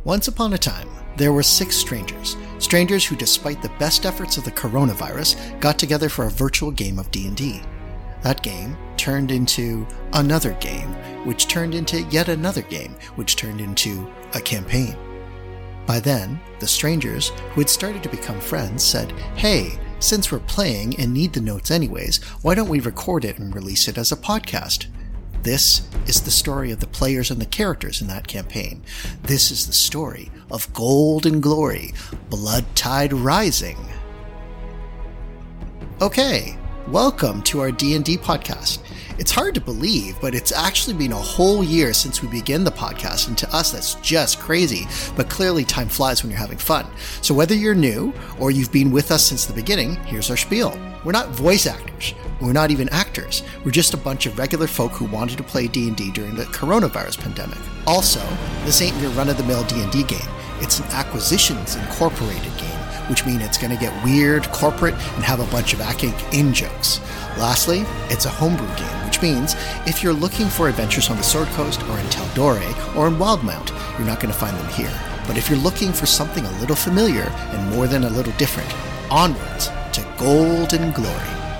Once upon a time, there were 6 strangers. Strangers who, despite the best efforts of the coronavirus, got together for a virtual game of D&D. That game turned into another game, which turned into yet another game, which turned into a campaign. By then, the strangers, who had started to become friends, said, "Hey, since we're playing and need the notes anyways, why don't we record it and release it as a podcast?" This is the story of the players and the characters in that campaign. This is the story of Gold and Glory, Blood Tide Rising. Okay, welcome to our D&D podcast. It's hard to believe, but it's actually been a whole year since we began the podcast, and to us that's just crazy, but clearly time flies when you're having fun. So whether you're new or you've been with us since the beginning, here's our spiel. We're not voice actors. We're not even actors. We're just a bunch of regular folk who wanted to play D&D during the coronavirus pandemic. Also, this ain't your run-of-the-mill D&D game. It's an Acquisitions Incorporated game, which means it's going to get weird, corporate, and have a bunch of acting in-jokes. Lastly, it's a homebrew game, which means if you're looking for adventures on the Sword Coast or in Tal'Dorei or in Wildmount, you're not going to find them here. But if you're looking for something a little familiar and more than a little different, onwards to Gold and Glory.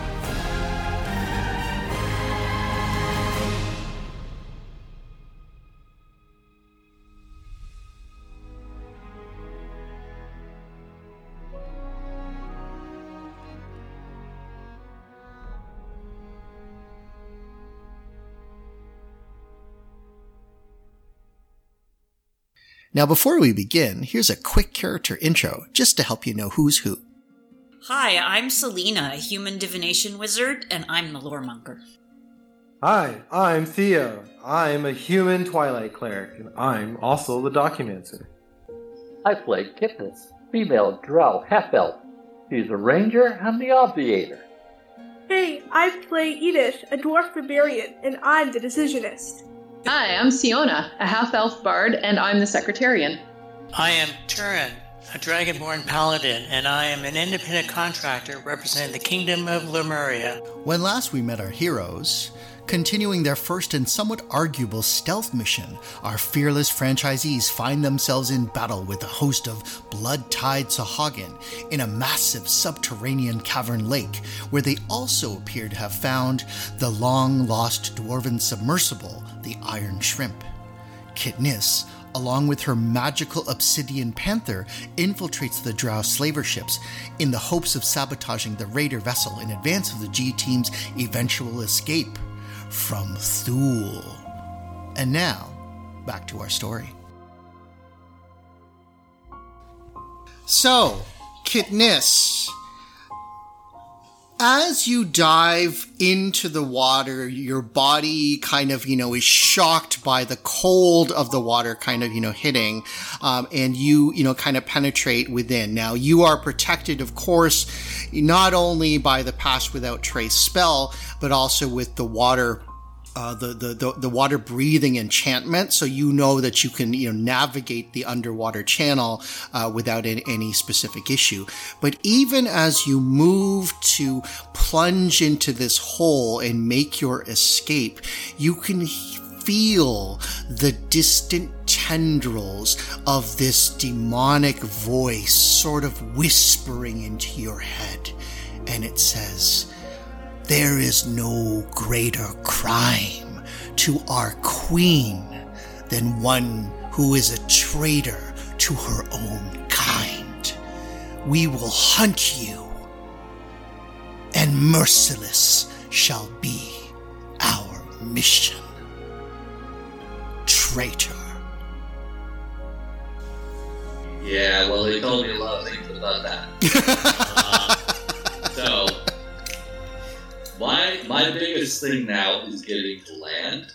Now, before we begin, here's a quick character intro, just to help you know who's who. Hi, I'm Selena, a human divination wizard, and I'm the loremonger. Hi, I'm Theo. I'm a human Twilight cleric, and I'm also the Documancer. I play Kitness, female drow half-elf. She's a ranger and the obviator. Hey, I play Edith, a dwarf barbarian, and I'm the decisionist. Hi, I'm Siona, a half-elf bard, and I'm the secretarian. I am Turin, a dragonborn paladin, and I am an independent contractor representing the Kingdom of Lemuria. When last we met our heroes, continuing their first and somewhat arguable stealth mission, our fearless franchisees find themselves in battle with a host of blood-tide Sahagin in a massive subterranean cavern lake, where they also appear to have found the long-lost dwarven submersible, the Iron Shrimp. Kitness, along with her magical obsidian panther, infiltrates the drow slaver ships in the hopes of sabotaging the raider vessel in advance of the G-Team's eventual escape from Thule. And now, back to our story. So, Kitness, as you dive into the water, your body kind of, is shocked by the cold of the water kind of, hitting, and you kind of penetrate within. Now, you are protected, of course, not only by the Pass Without Trace spell, but also with the water the water breathing enchantment, so you know that you can navigate the underwater channel without any specific issue. But even as you move to plunge into this hole and make your escape, you can feel the distant tendrils of this demonic voice sort of whispering into your head, and it says, "There is no greater crime to our queen than one who is a traitor to her own kind. We will hunt you, and merciless shall be our mission. Traitor." Yeah, well, they told me a lot of things about that. So, my biggest thing now is getting to land.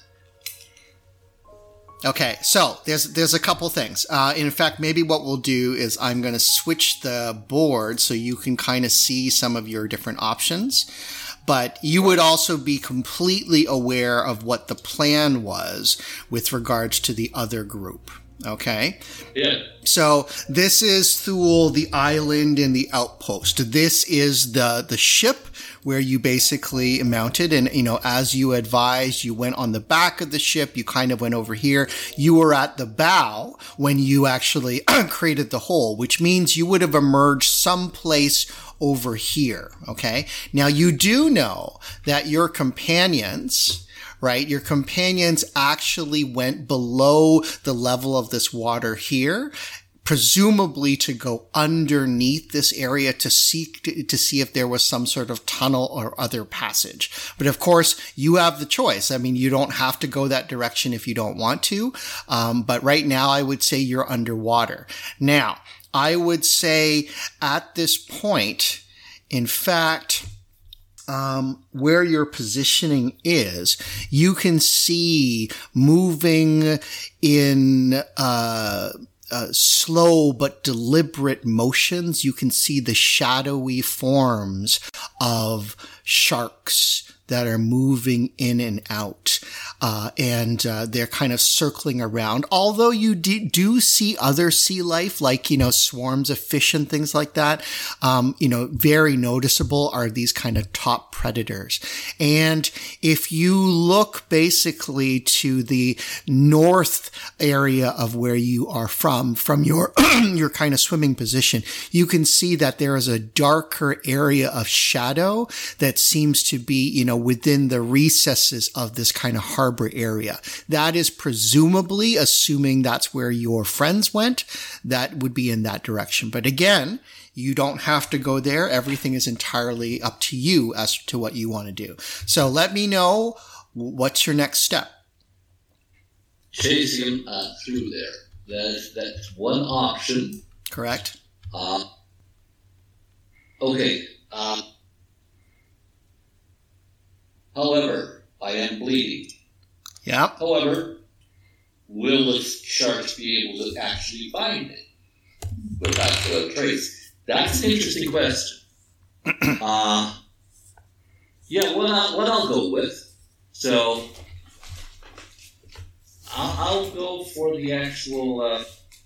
Okay, so there's a couple things. In fact, maybe what we'll do is I'm going to switch the board so you can kind of see some of your different options. But you would also be completely aware of what the plan was with regards to the other group. Okay. Yeah. So this is Thule, the island, and the outpost. This is the ship where you basically mounted, and as you advised, you went on the back of the ship. You kind of went over here. You were at the bow when you actually created the hole, which means you would have emerged someplace over here. Okay. Now you do know that your companions, right? Your companions actually went below the level of this water here, presumably to go underneath this area to see if there was some sort of tunnel or other passage. But of course, you have the choice. I mean, you don't have to go that direction if you don't want to. But right now, I would say you're underwater. Now, I would say at this point, in fact, where your positioning is, you can see moving in slow but deliberate motions. You can see the shadowy forms of sharks that are moving in and out. And they're kind of circling around. Although you do see other sea life, like, swarms of fish and things like that. Very noticeable are these kind of top predators. And if you look basically to the north area of where you are from your, your kind of swimming position, you can see that there is a darker area of shadow that seems to be, within the recesses of this kind of harbor area. That is presumably, assuming that's where your friends went, that would be in that direction. But again, you don't have to go there. Everything is entirely up to you as to what you want to do. So let me know, what's your next step? Chase him through there. That's one option. Correct. Okay. However, I am bleeding. Yeah. However, will the sharks be able to actually find it without the trace? That's an interesting question. What I'll go with. So, I'll go for the actual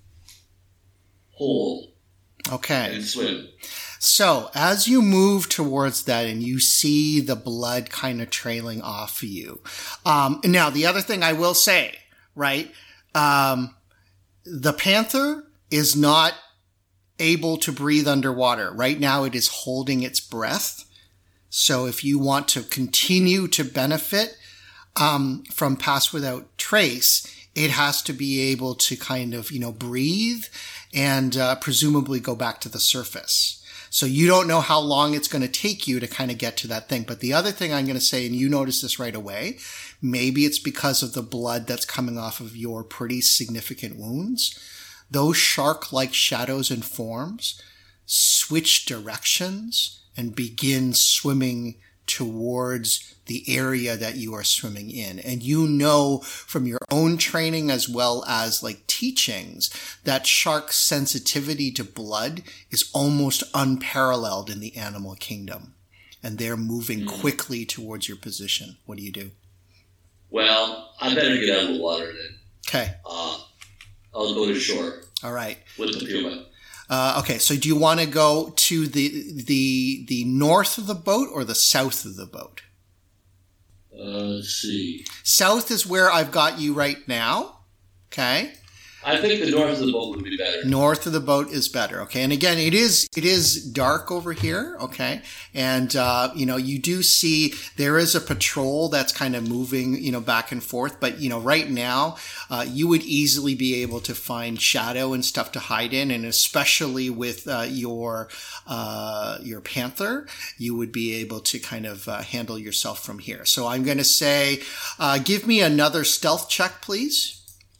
hole. Okay. And swim. So as you move towards that and you see the blood kind of trailing off of you. Now the other thing I will say, right? The panther is not able to breathe underwater. Right now it is holding its breath. So if you want to continue to benefit, from Pass Without Trace, it has to be able to kind of, breathe and, presumably go back to the surface. So you don't know how long it's going to take you to kind of get to that thing. But the other thing I'm going to say, and you notice this right away, maybe it's because of the blood that's coming off of your pretty significant wounds. Those shark-like shadows and forms switch directions and begin swimming towards the area that you are swimming in. And you know from your own training as well as like teachings that shark sensitivity to blood is almost unparalleled in the animal kingdom. And they're moving quickly towards your position. What do you do? Well, I better get out of the water then. Okay. I'll go to shore. All right. With the puma. Okay, so do you want to go to the north of the boat or the south of the boat? Let's see. South is where I've got you right now. Okay. I think the north of the boat would be better. North of the boat is better. Okay. And again, it is dark over here. Okay. And, you do see there is a patrol that's kind of moving, back and forth. But, right now, you would easily be able to find shadow and stuff to hide in. And especially with, your panther, you would be able to kind of, handle yourself from here. So I'm going to say, give me another stealth check, please.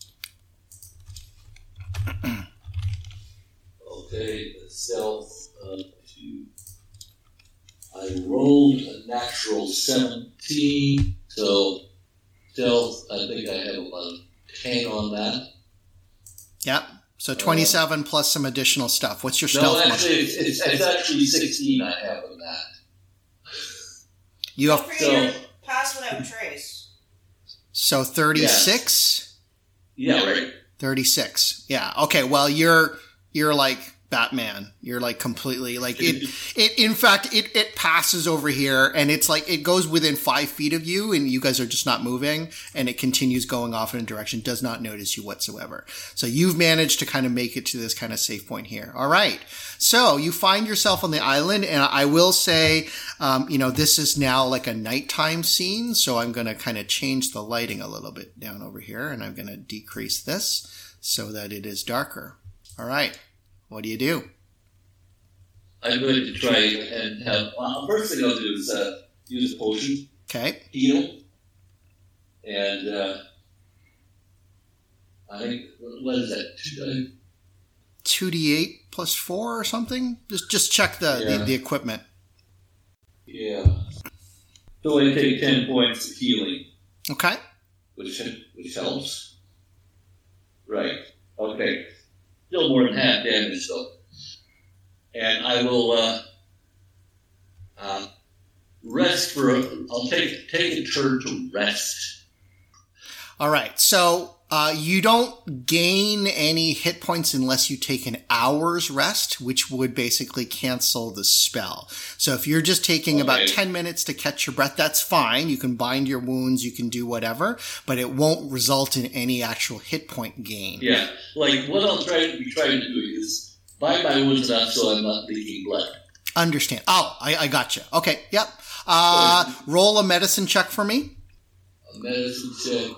Okay, the stealth I rolled a natural 17, so stealth, I think I have about 10 on that. Yep. So 27 plus some additional stuff. What's your stealth? No, actually, it's actually 16 I have on that. You have Pass Without Trace. So 36? Yeah, right. 36. Yeah. Okay. Well, you're like Batman. You're like completely like in fact, it passes over here and it's like it goes within 5 feet of you and you guys are just not moving and it continues going off in a direction, does not notice you whatsoever. So you've managed to kind of make it to this kind of safe point here. All right. So you find yourself on the island and I will say, this is now like a nighttime scene. So I'm going to kind of change the lighting a little bit down over here and I'm going to decrease this so that it is darker. All right. What do you do? I'm going to try and have... first thing I'll do is use a potion. Okay. Heal. And I think... What is that? 2d8 plus 4 or something? Just check the equipment. Yeah. So I take 10 points of healing. Okay. Which helps. Right. Okay. Still more than half damage, though. And I will rest for... I'll take a turn to rest. All right. So you don't gain any hit points unless you take an hour's rest, which would basically cancel the spell. So if you're just taking about 10 minutes to catch your breath, that's fine. You can bind your wounds, you can do whatever, but it won't result in any actual hit point gain. Yeah. Like, what I'll be trying to do is bind my wounds enough so I'm not leaking blood. Understand. Oh, I gotcha. Okay, yep. Roll a medicine check for me. A medicine check.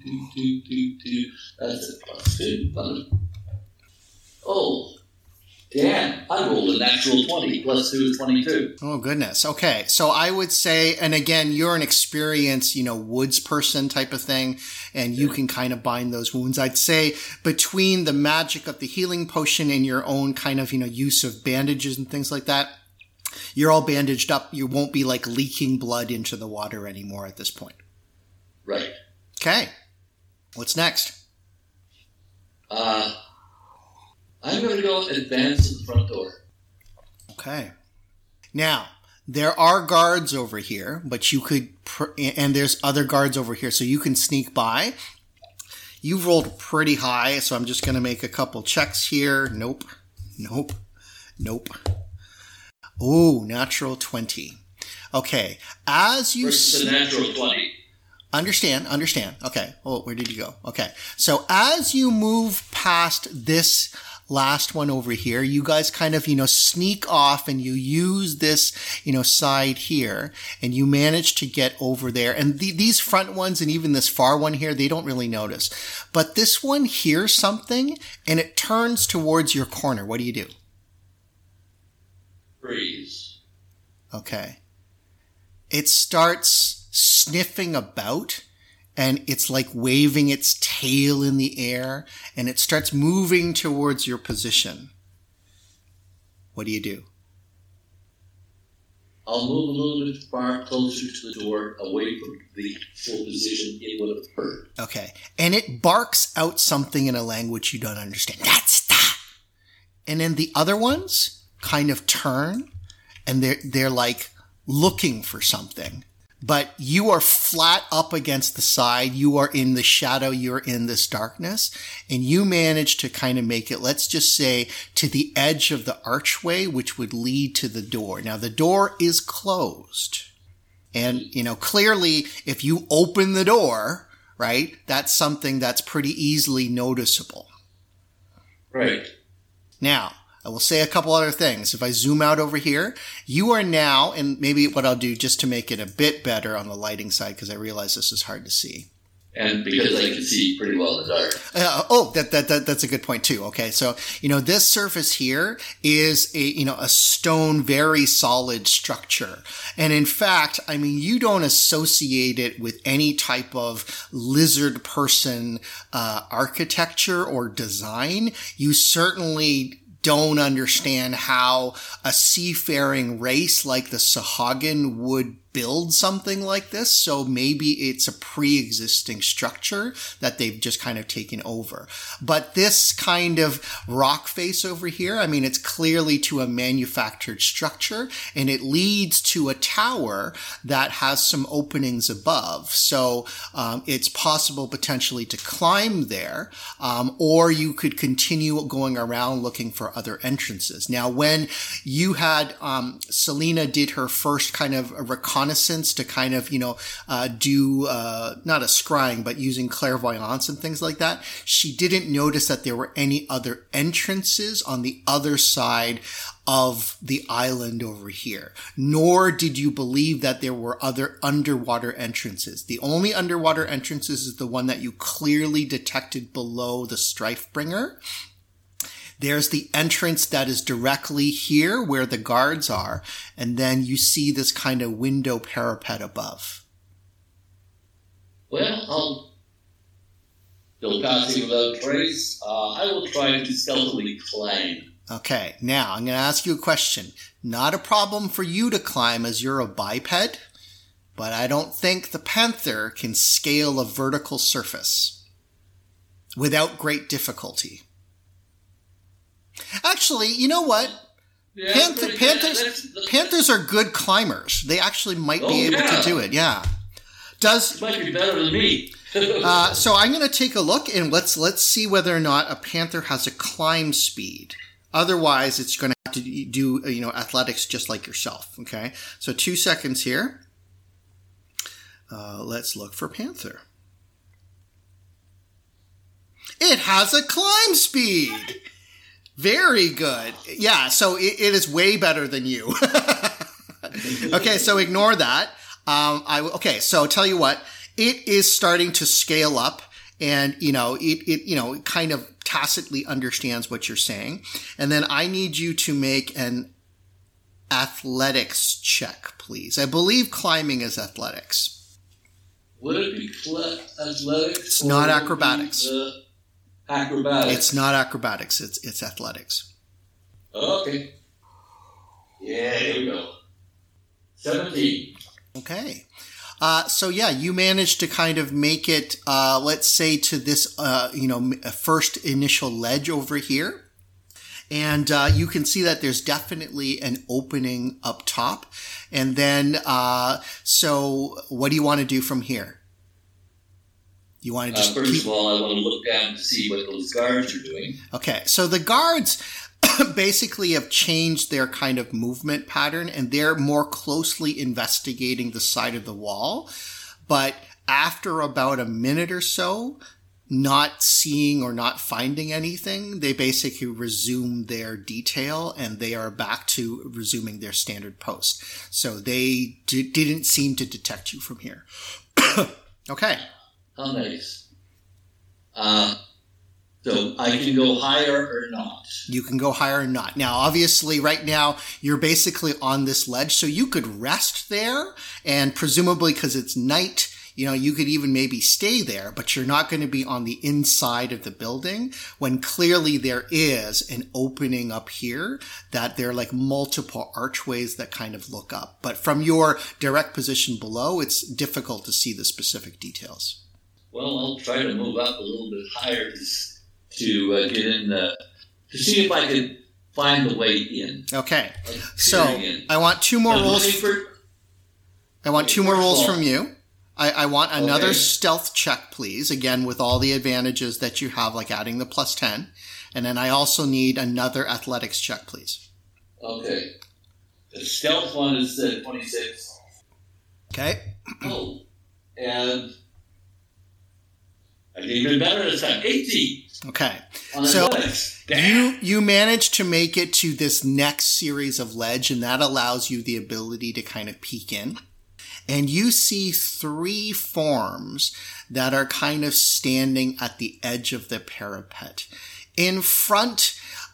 That's a plus 2. Oh, damn. I rolled a natural 20. Plus 2 is 22. Oh, goodness. Okay. So I would say, and again, you're an experienced, woods person type of thing, and you can kind of bind those wounds. I'd say between the magic of the healing potion and your own kind of, use of bandages and things like that, you're all bandaged up. You won't be like leaking blood into the water anymore at this point. Right. Okay. What's next? I'm going to go advance to the front door. Okay. Now, there are guards over here, but you could, and there's other guards over here, so you can sneak by. You've rolled pretty high, so I'm just going to make a couple checks here. Nope. Oh, natural 20. Okay. As you... Versus the natural 20. Understand. Okay. Oh, where did you go? Okay. So as you move past this last one over here, you guys kind of, sneak off and you use this, side here and you manage to get over there. And these front ones and even this far one here, they don't really notice. But this one hears something and it turns towards your corner. What do you do? Freeze. Okay. It starts sniffing about and it's like waving its tail in the air and it starts moving towards your position. What do you do? I'll move a little bit far closer to the door, away from the full position it would have heard. Okay. And it barks out something in a language you don't understand. That's that. And then the other ones kind of turn and they're like looking for something. But you are flat up against the side. You are in the shadow. You're in this darkness. And you manage to kind of make it, let's just say, to the edge of the archway, which would lead to the door. Now, the door is closed. And, clearly, if you open the door, right, that's something that's pretty easily noticeable. Right. Now, I will say a couple other things. If I zoom out over here, you are now, and maybe what I'll do just to make it a bit better on the lighting side, because I realize this is hard to see. And because I can see pretty well in the dark. That's a good point too. Okay. So, this surface here is a stone, very solid structure. And in fact, you don't associate it with any type of lizard person, architecture or design. You certainly don't understand how a seafaring race like the Sahagin would build something like this. So maybe it's a pre-existing structure that they've just kind of taken over. But this kind of rock face over here, I mean, it's clearly to a manufactured structure, and it leads to a tower that has some openings above. So it's possible potentially to climb there, or you could continue going around looking for other entrances. Now, when you had Selena did her first kind of a reconnaissance to kind of, do not a scrying, but using clairvoyance and things like that, she didn't notice that there were any other entrances on the other side of the island over here, nor did you believe that there were other underwater entrances. The only underwater entrances is the one that you clearly detected below the Strifebringer. There's the entrance that is directly here where the guards are, and then you see this kind of window parapet above. Well, I'll still passing without trace. I will try to stealthily climb. Okay, now I'm going to ask you a question. Not a problem for you to climb as you're a biped, but I don't think the panther can scale a vertical surface without great difficulty. Actually, you know what? Yeah, Panthers are good climbers. They actually might be able to do it, yeah. It might be better than me. So I'm going to take a look, and let's see whether or not a panther has a climb speed. Otherwise, it's going to have to do, athletics just like yourself. Okay. So 2 seconds here. Let's look for panther. It has a climb speed. Very good. Yeah. So it is way better than you. Okay. So ignore that. Okay. So tell you what, it is starting to scale up. And, it kind of tacitly understands what you're saying. And then I need you to make an athletics check, please. I believe climbing is athletics. Would it be athletics? It's not acrobatics. Acrobatics. It's not acrobatics. It's athletics. Okay. Yeah, here we go. 17. Okay. So yeah, you managed to kind of make it, let's say to this, first initial ledge over here. And, you can see that there's definitely an opening up top. And then, so what do you want to do from here? You want to just first of all, I want to look down to see what those guards are doing. Okay. So the guards basically have changed their kind of movement pattern, and they're more closely investigating the side of the wall. But after about a minute or so, not seeing or not finding anything, they basically resume their detail, and they are back to resuming their standard post. So they didn't seem to detect you from here. Okay. How nice. So I can go higher or not? You can go higher or not. Now, obviously, right now, you're basically on this ledge, so you could rest there, and presumably because it's night, you could even maybe stay there, but you're not going to be on the inside of the building when clearly there is an opening up here that there are like multiple archways that kind of look up. But from your direct position below, it's difficult to see the specific details. Well, I'll try to move up a little bit higher to get in to see if I can find the way in. Okay. So I want two more rolls. I want two more rolls from you. I want another stealth check, please. Again, with all the advantages that you have, like adding the plus 10. And then I also need another athletics check, please. Okay. The stealth one is 26. Okay. Oh. And I did even better this time. 18. Okay. So you managed to make it to this next series of ledge, and that allows you the ability to kind of peek in. And you see 3 forms that are kind of standing at the edge of the parapet. In front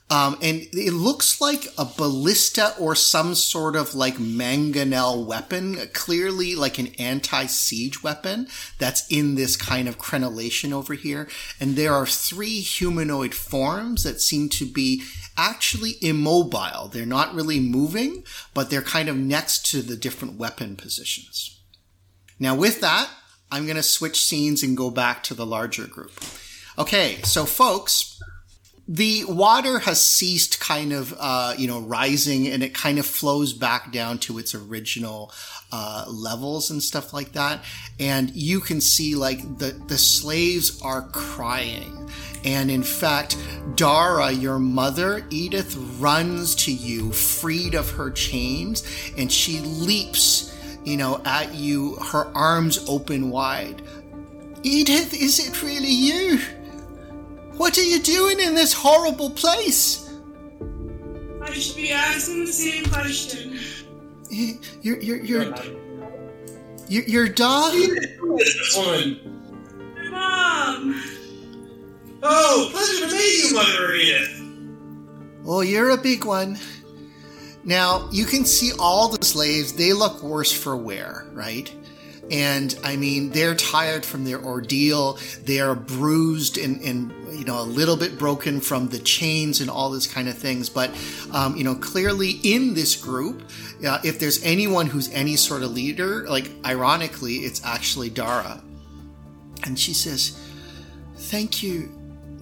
And it looks like a ballista or some sort of like mangonel weapon, clearly like an anti-siege weapon that's in this kind of crenellation over here. And there are 3 humanoid forms that seem to be actually immobile. They're not really moving, but they're kind of next to the different weapon positions. Now with that, I'm going to switch scenes and go back to the larger group. Okay, so folks, the water has ceased kind of, rising, and it kind of flows back down to its original levels and stuff like that. And you can see like the slaves are crying. And in fact, Dara, your mother, Edith, runs to you, freed of her chains, and she leaps, at you, her arms open wide. Edith, is it really you? What are you doing in this horrible place? I should be asking the same question. Your dog? This woman. Mom! Oh, pleasure to meet you, Mother Edith. Oh, you're a big one. Now, you can see all the slaves, they look worse for wear, right? And, I mean, they're tired from their ordeal. They are bruised and a little bit broken from the chains and all this kind of things. But, clearly in this group, if there's anyone who's any sort of leader, like, ironically, it's actually Dara. And she says, thank you.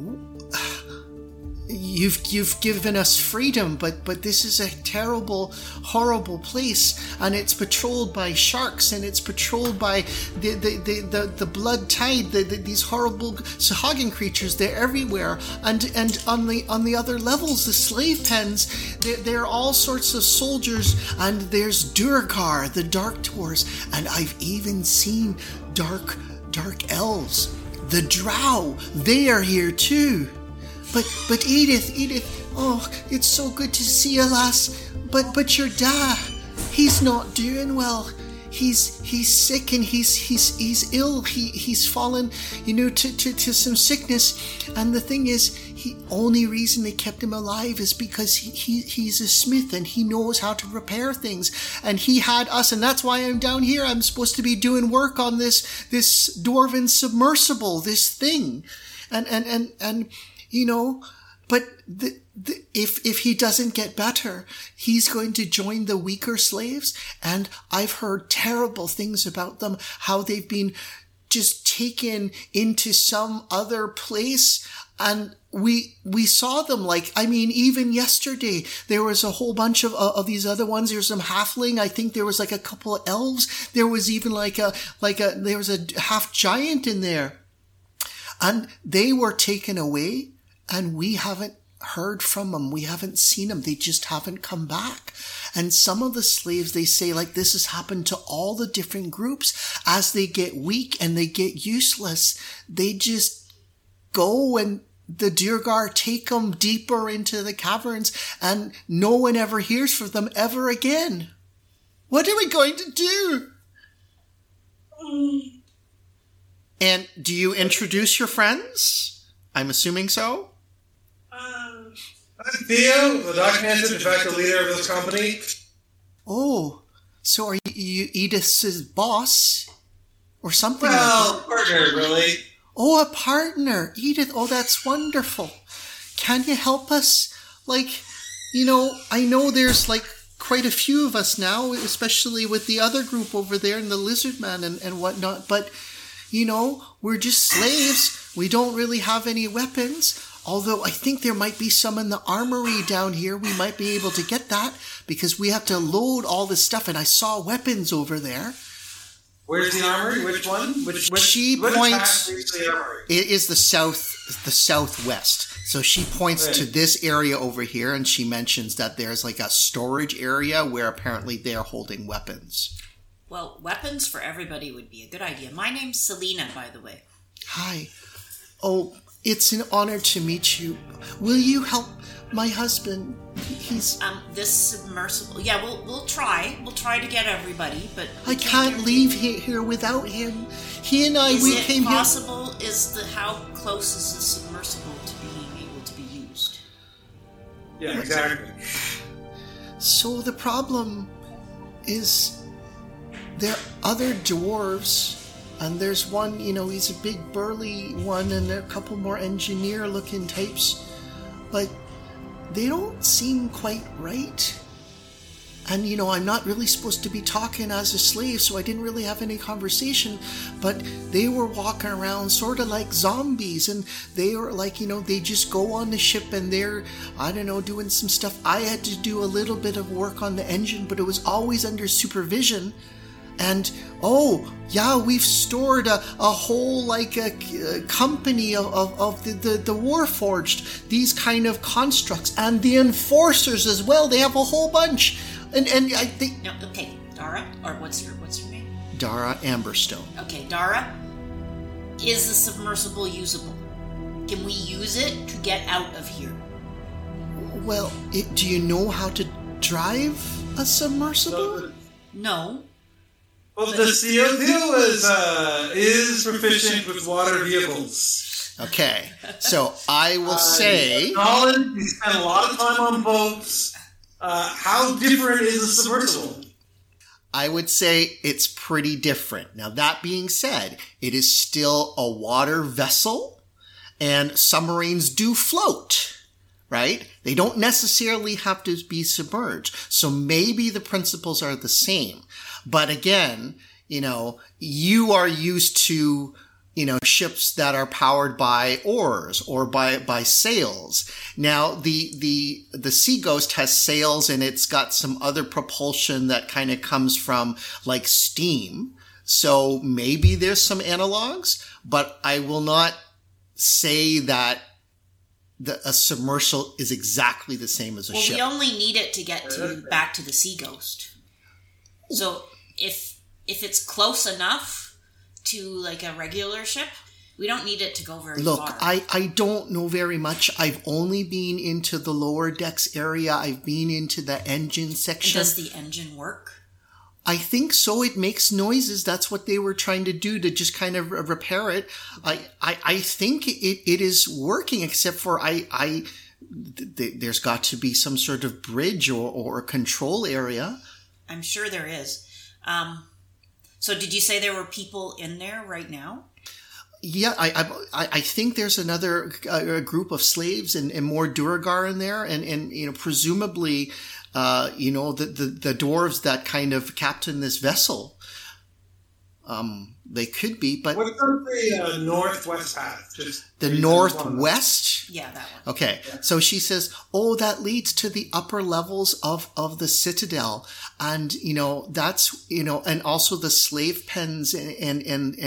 You've given us freedom, but this is a terrible, horrible place, and it's patrolled by sharks, and it's patrolled by the blood tide, these horrible Sahagin creatures. They're everywhere, and on the other levels, the slave pens, there are all sorts of soldiers, and there's Durgar, the Dark Dwarves, and I've even seen dark elves, the Drow. They are here too. But Edith, oh, it's so good to see you, lass. But your dad, he's not doing well. He's sick and he's ill. He's fallen, to some sickness. And the thing is, only reason they kept him alive is because he's a smith and he knows how to repair things. And he had us, and that's why I'm down here. I'm supposed to be doing work on this dwarven submersible, this thing, and. But if he doesn't get better, he's going to join the weaker slaves. And I've heard terrible things about them, how they've been just taken into some other place. And we saw them even yesterday, there was a whole bunch of these other ones. There's some halfling. I think there was like a couple of elves. There was even there was a half giant in there. And they were taken away. And we haven't heard from them. We haven't seen them. They just haven't come back. And some of the slaves, they say this has happened to all the different groups. As they get weak and they get useless, they just go and the Durgar take them deeper into the caverns and no one ever hears from them ever again. What are we going to do? And do you introduce your friends? I'm assuming so. I'm Theo, the documented de facto leader of this company. Oh, so are you Edith's boss? Or something well, like that? Partner, really. Oh, a partner. Edith, oh, that's wonderful. Can you help us? I know there's quite a few of us now, especially with the other group over there and the lizard man and whatnot, but, we're just slaves. We don't really have any weapons. Although I think there might be some in the armory down here. We might be able to get that because we have to load all this stuff. And I saw weapons over there. Where's the armory? Which one? Which she points. The armory? It is the southwest. So she points to this area over here, and she mentions that there's a storage area where apparently they're holding weapons. Well, weapons for everybody would be a good idea. My name's Selena, by the way. Hi. Oh. It's an honor to meet you. Will you help my husband? He's this submersible. Yeah, we'll try. We'll try to get everybody, but I can't leave here without him. He and I came here. Is it possible? How close is the submersible to being able to be used? Yeah, exactly. So the problem is there are other dwarves, and there's one, he's a big burly one, and there are a couple more engineer-looking types, but they don't seem quite right. And, I'm not really supposed to be talking as a slave, so I didn't really have any conversation, but they were walking around sort of like zombies, and they were like, they just go on the ship and they're, I don't know, doing some stuff. I had to do a little bit of work on the engine, but it was always under supervision. And, we've stored a whole, a company of the Warforged, these kind of constructs, and the Enforcers as well. They have a whole bunch. And I think... No, okay, Dara, or what's your name? Dara Amberstone. Okay, Dara, is the submersible usable? Can we use it to get out of here? Well, do you know how to drive a submersible? No. Well, the CO2 is proficient with water vehicles. Okay, so I will say... Colin, you spend a lot of time on boats. How different is a submersible? I would say it's pretty different. Now, that being said, it is still a water vessel, and submarines do float, right? They don't necessarily have to be submerged. So maybe the principles are the same. But again, you are used to, ships that are powered by oars or by sails. Now, the Sea Ghost has sails, and it's got some other propulsion that kind of comes from like steam. So maybe there's some analogs, but I will not say that a submersible is exactly the same as a ship. Well, we only need it to get back to the Sea Ghost. So if it's close enough to like a regular ship, we don't need it to go very far. Look, I don't know very much. I've only been into the lower decks area. I've been into the engine section. And does the engine work? I think so. It makes noises. That's what they were trying to do, to just kind of repair it. I think it is working, except for there's got to be some sort of bridge or control area. I'm sure there is. So did you say there were people in there right now? Yeah, I think there's another group of slaves and more Duergar in there, and presumably, the dwarves that kind of captain this vessel. They could be, but what about the northwest path? The northwest? Yeah, that one. Okay, yeah. So she says, that leads to the upper levels of the Citadel, and that's and also the slave pens and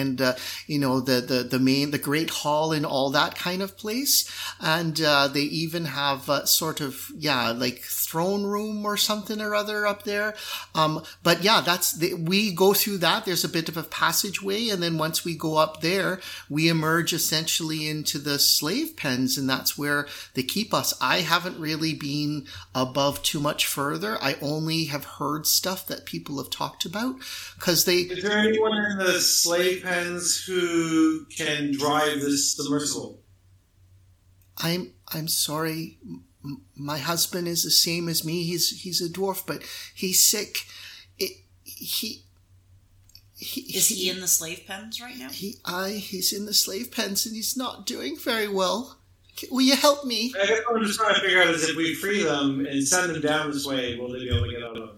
the Great Hall and all that kind of place, and they even have sort of like throne room or something or other up there. But yeah, we go through that. There's a bit of a passageway. And then once we go up there, we emerge essentially into the slave pens, and that's where they keep us. I haven't really been above too much further. I only have heard stuff that people have talked about. Is there anyone in the slave pens who can drive this submersible? I'm sorry. My husband is the same as me. He's a dwarf, but he's sick. Is he in the slave pens right now? He's in the slave pens, and he's not doing very well. Will you help me? I guess what I'm just trying to figure out is if we free them and send them down this way, will they be able to get out of them?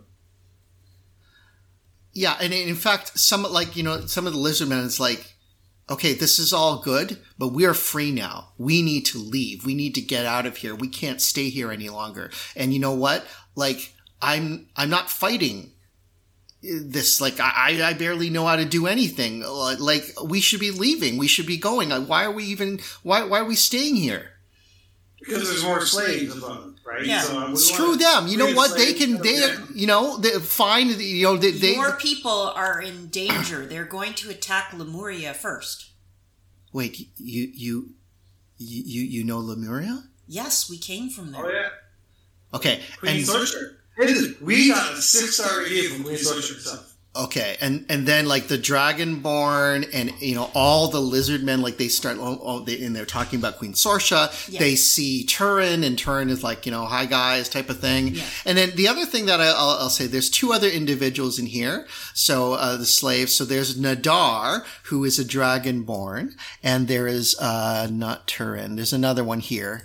Yeah, and in fact, some of the lizardmen is like, okay, this is all good, but we are free now. We need to leave. We need to get out of here. We can't stay here any longer. And you know what? Like, I'm not fighting this. Like, I barely know how to do anything. Like, we should be leaving. We should be going. Why are we staying here? Because there's more slaves above, right? Yeah. So screw them. You know what? They fine. Your people are in danger. They're going to attack Lemuria first. Wait, you know Lemuria? Yes, we came from there. Oh yeah. Okay. Queen Sorcerer. We got a 6-star review from Queen Sorcerer herself. Okay, and then like the Dragonborn and all the lizard men, like they start and they're talking about Queen Sorsha. Yeah. They see Turin, and Turin is like hi guys type of thing. Yeah. And then the other thing that I'll say, there's two other individuals in here. So the slaves. So there's Nadar, who is a Dragonborn, and there is not Turin. There's another one here.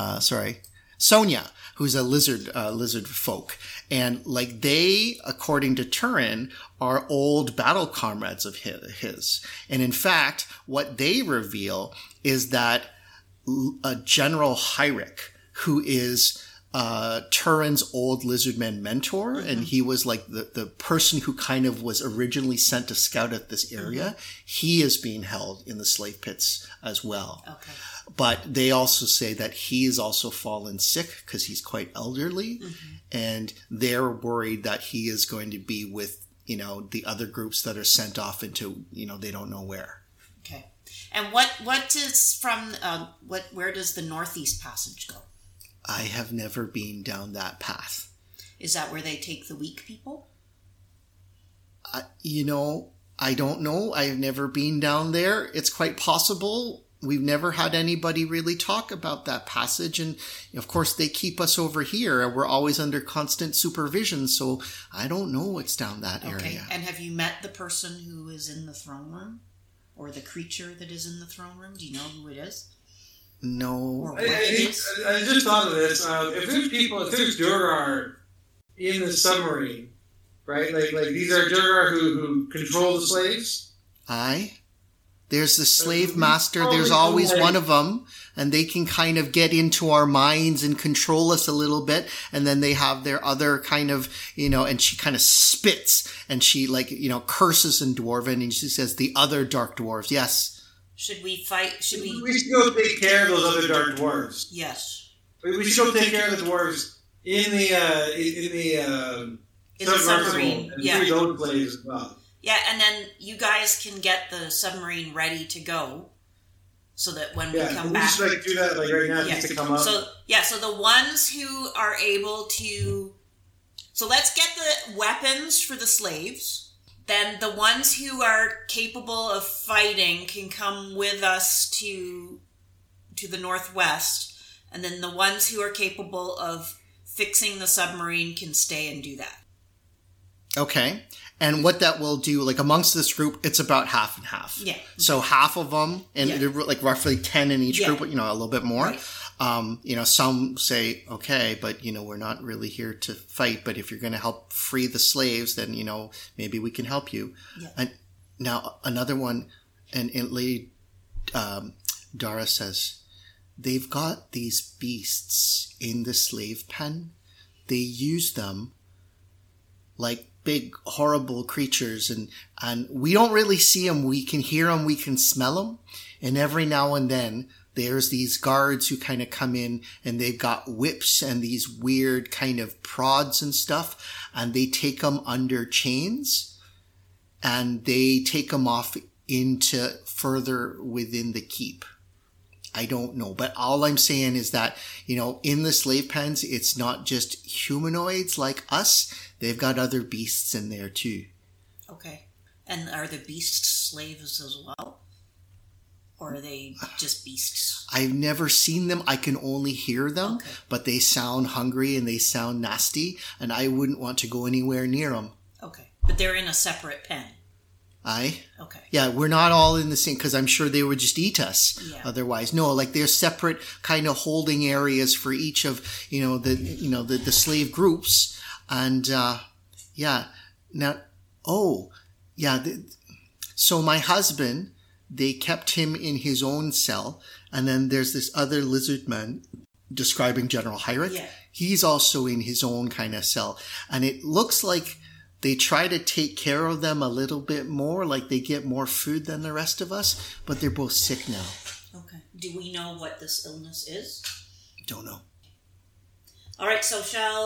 Sonia, who's a lizard folk. And like they, according to Turin, are old battle comrades of his. And in fact, what they reveal is that General Hyric, who is Turin's old lizardman mentor, and he was like the person who kind of was originally sent to scout out this area, he is being held in the slave pits as well. Okay. But they also say that he is also fallen sick because he's quite elderly, and they're worried that he is going to be with, the other groups that are sent off into, they don't know where. Okay. And what is from, where does the Northeast Passage go? I have never been down that path. Is that where they take the weak people? I don't know. I've never been down there. It's quite possible. We've never had anybody really talk about that passage. And of course, they keep us over here and we're always under constant supervision. So I don't know what's down that area. And have you met the person who is in the throne room? Or the creature that is in the throne room? Do you know who it is? No. Or what it is? I just thought of this. If there's Duergar in the submarine, right? Like these are Duergar who control the slaves? Aye. There's the slave master. There's always one of them, and they can kind of get into our minds and control us a little bit. And then they have their other kind of, and she kind of spits and she curses in Dwarven, and she says, the other dark dwarves. Yes. Should we fight? We should go take care of those other dark dwarves. Yes. We should go take care of the dwarves in the submarine. And yeah. free those slaves as well. Yeah, and then you guys can get the submarine ready to go, so that when we come back, we should do that right now just to come up. So the ones who are able to, so let's get the weapons for the slaves. Then the ones who are capable of fighting can come with us to the northwest, and then the ones who are capable of fixing the submarine can stay and do that. Okay. And what that will do, like amongst this group, it's about half and half. Yeah. So half of them, and they're like roughly 10 in each group, a little bit more. Right. Some say, okay, but, we're not really here to fight. But if you're going to help free the slaves, then, maybe we can help you. Yeah. And now another one, and Lady Dara says, they've got these beasts in the slave pen. They use them like big, horrible creatures, and we don't really see them. We can hear them, we can smell them, and every now and then there's these guards who kind of come in, and they've got whips and these weird kind of prods and stuff, and they take them under chains, and they take them off into further within the keep. I don't know, but all I'm saying is that, in the slave pens, it's not just humanoids like us. They've got other beasts in there too. Okay. And are the beasts slaves as well? Or are they just beasts? I've never seen them. I can only hear them, but they sound hungry and they sound nasty, and I wouldn't want to go anywhere near them. Okay. But they're in a separate pen. Aye. Okay. Yeah, we're not all in the same, because I'm sure they would just eat us otherwise. No, like there's separate kind of holding areas for each of, the slave groups. And, so my husband, they kept him in his own cell. And then there's this other lizard man describing General Hyric. Yeah. He's also in his own kind of cell. And it looks like they try to take care of them a little bit more, like they get more food than the rest of us, but they're both sick now. Okay. Do we know what this illness is? Don't know. All right, so shall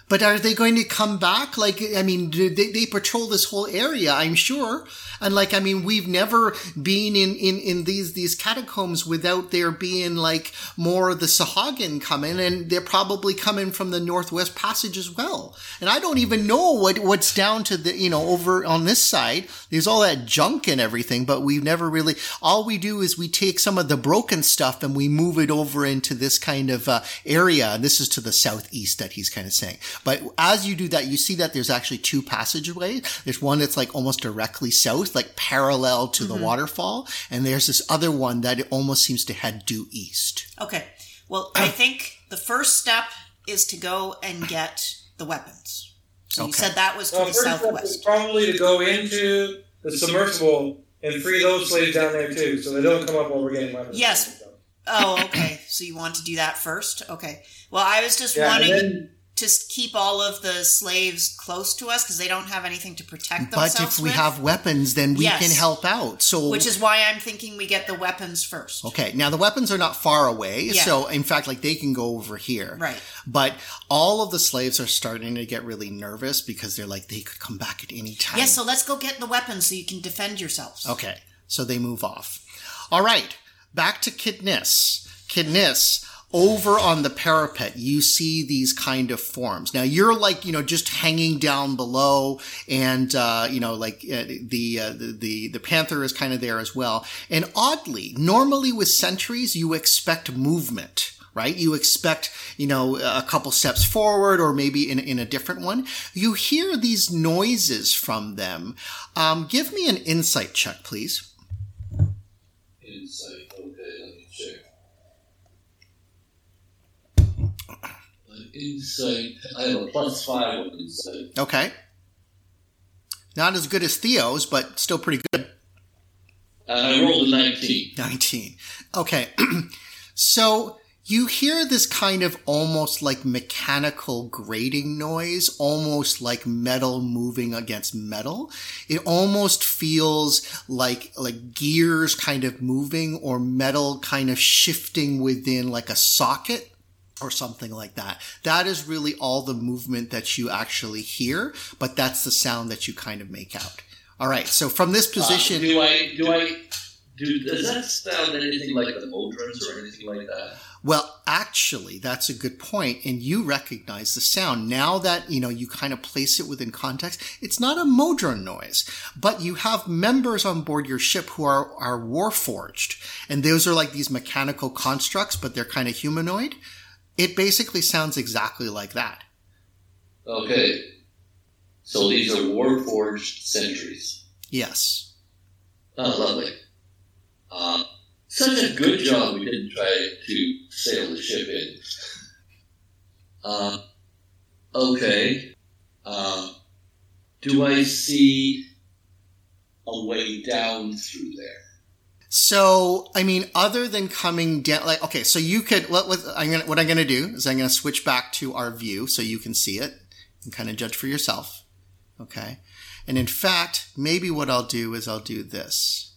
But are they going to come back? Like, I mean, they patrol this whole area, I'm sure. And like, I mean, we've never been in these catacombs without there being like more of the Sahagin coming, and they're probably coming from the Northwest Passage as well. And I don't even know what's down to the, over on this side. There's all that junk and everything, but we've never really, all we do is we take some of the broken stuff and we move it over into this kind of area. And this is to the southeast that he's kind of saying. But as you do that, you see that there's actually two passageways. There's one that's like almost directly south, like parallel to the waterfall. And there's this other one that it almost seems to head due east. Okay. Well, I think the first step is to go and get the weapons. So you said that was to the southwest. Probably to go into the submersible and free those slaves down there too, so they don't come up while we're getting weapons. Yes. Oh, okay. So you want to do that first? Okay. Well, I was just wanting to keep all of the slaves close to us because they don't have anything to protect themselves. But if we have weapons, then we can help out. So, which is why I'm thinking we get the weapons first. Okay. Now the weapons are not far away. Yeah. So in fact, like they can go over here. Right. But all of the slaves are starting to get really nervous because they're like, they could come back at any time. Yes. So let's go get the weapons so you can defend yourselves. Okay. So they move off. All right. Back to Kidnis. Kidnis. Over on the parapet, you see these kind of forms. Now you're like, just hanging down below, and the panther is kind of there as well. And oddly, normally with sentries, you expect movement, right? You expect, a couple steps forward or maybe in a different one. You hear these noises from them. Give me an insight check, please. Insight. Okay, let me check. Insight. I have a +5 on insight. Okay. Not as good as Theo's, but still pretty good. I rolled a 19. 19. Okay. So you hear this kind of almost like mechanical grating noise, almost like metal moving against metal. It almost feels like gears kind of moving or metal kind of shifting within like a socket or something like that. That is really all the movement that you actually hear, but that's the sound that you kind of make out. All right. So from this position, does that sound anything like the Modrons or anything like that? Well, actually, that's a good point, and you recognize the sound. Now that, you kind of place it within context, it's not a Modron noise, but you have members on board your ship who are warforged, and those are like these mechanical constructs, but they're kind of humanoid. It basically sounds exactly like that. Okay. So these are warforged sentries. Yes. Oh, lovely. Such a good job we didn't try to sail the ship in. Okay. Do I see a way down through there? So, I mean, other than coming down, okay, so you could, what I'm going to do is I'm going to switch back to our view so you can see it and kind of judge for yourself. Okay. And in fact, maybe what I'll do is I'll do this.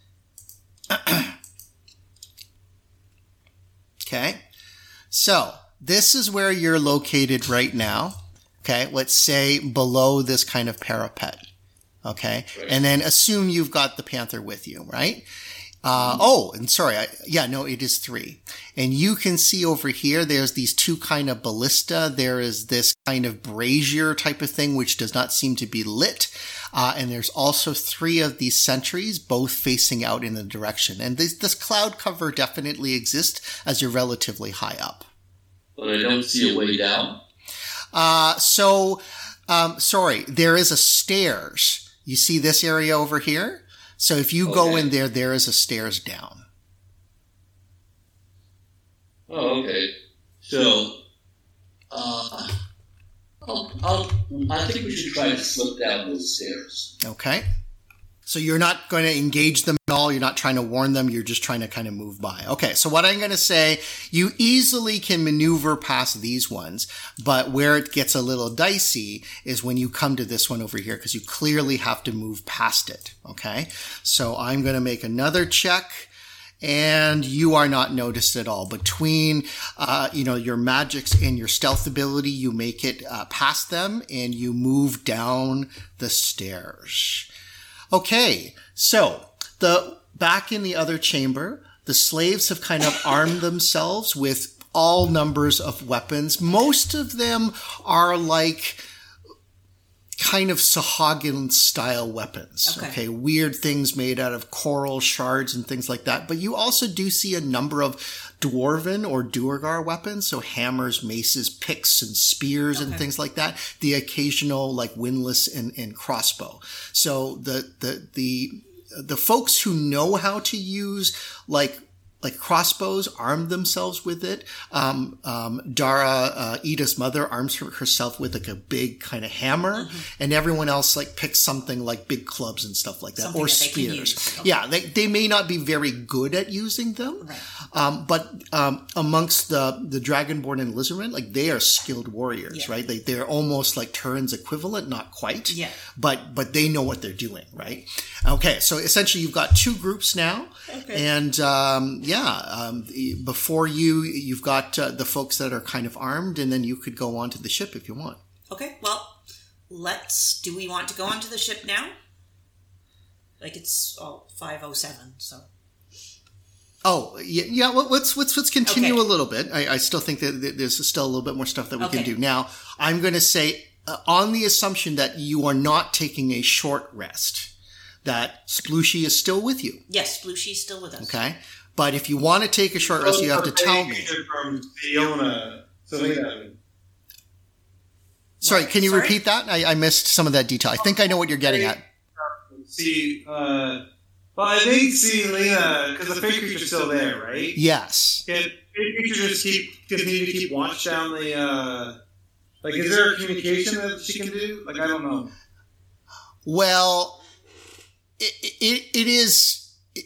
Okay. So this is where you're located right now. Okay. Let's say below this kind of parapet. Okay. Right. And then assume you've got the panther with you, right? It is 3. And you can see over here, there's these two kind of ballista. There is this kind of brazier type of thing, which does not seem to be lit. And there's also 3 of these sentries, both facing out in the direction. And this cloud cover definitely exists as you're relatively high up. But I don't see a way down. There is a stairs. You see this area over here? So if you go in there, there is a stairs down. Oh, okay. So, I think we should try to slip down those stairs. Okay. So you're not going to engage them at all. You're not trying to warn them. You're just trying to kind of move by. Okay. So what I'm going to say, you easily can maneuver past these ones, but where it gets a little dicey is when you come to this one over here, because you clearly have to move past it. Okay. So I'm going to make another check. and you are not noticed at all. Between, your magics and your stealth ability, you make it past them and you move down the stairs. Okay, so back in the other chamber, the slaves have kind of armed themselves with all numbers of weapons. Most of them are like kind of Sahagin style weapons. Okay. Weird things made out of coral shards and things like that. But you also do see a number of dwarven or Duergar weapons. So hammers, maces, picks, and spears and things like that. The occasional like windlass and crossbow. So the folks who know how to use like crossbows armed themselves with it. Dara, Ida's mother, arms herself with like a big kind of hammer, and everyone else like picks something like big clubs and stuff like that, something or that spears. Yeah, they may not be very good at using them, but amongst the Dragonborn and Lizardmen, like they are skilled warriors, right? They're almost like Turin's equivalent, not quite, but they know what they're doing, right? Okay, so essentially you've got two groups now, and before you've got the folks that are kind of armed, and then you could go onto the ship if you want. Okay, well, do we want to go onto the ship now? Like it's 5:07, so. Oh, yeah. Well, let's continue a little bit. I still think that there's still a little bit more stuff that we can do. Now, I'm going to say, on the assumption that you are not taking a short rest, that Splooshy is still with you. Yes, Splooshy's still with us. Okay. But if you want to take a short rest, you have to tell me. From Fiona, Sorry, can you repeat that? I missed some of that detail. I think I know what you're getting at. I think Selena, because the fake creature's still there, right? Yes. Can fake creature just continue to keep watch down the, is there a communication that she can do? Like, I don't know. Well, it is...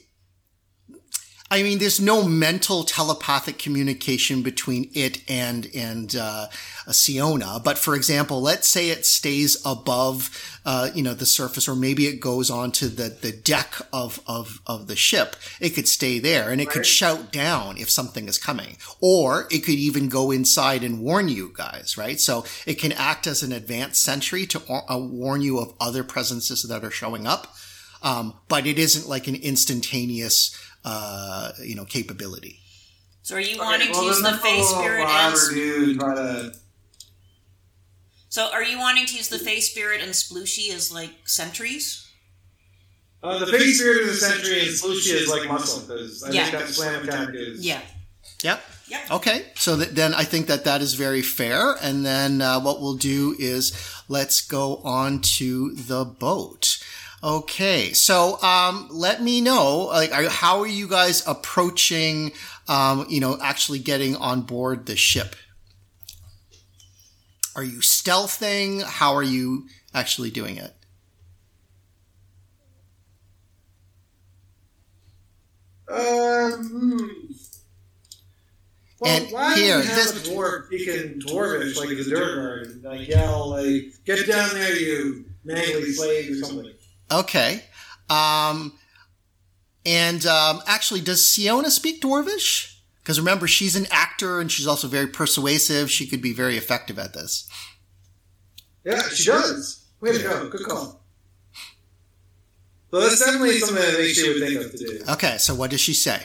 I mean, there's no mental telepathic communication between it and Siona. But for example, let's say it stays above, the surface, or maybe it goes onto the deck of the ship. It could stay there and it could shout down if something is coming, or it could even go inside and warn you guys, right? So it can act as an advanced sentry to warn you of other presences that are showing up. But it isn't like an instantaneous, capability. So are you wanting to use the Face Spirit So are you wanting to use the Face Spirit and Splooshy as like sentries? The Face Spirit is a sentry and Splooshy is like muscle, because I think that slam attack is... Yeah. Yep. Okay. So then I think that is very fair. And then what we'll do is let's go on to the boat. Okay, so let me know, how are you guys approaching, actually getting on board the ship? Are you stealthing? How are you actually doing it? Well, and why here, do we have a dwarf speaking dwarvish like the Duergar? Like, yell, like, get down there, you mangly slave, or something. Okay. Actually, does Siona speak Dwarvish? Because remember, she's an actor and she's also very persuasive. She could be very effective at this. Yeah, she does. Way to go. Good call. So that's definitely something that she would think of to do. Okay, so what does she say?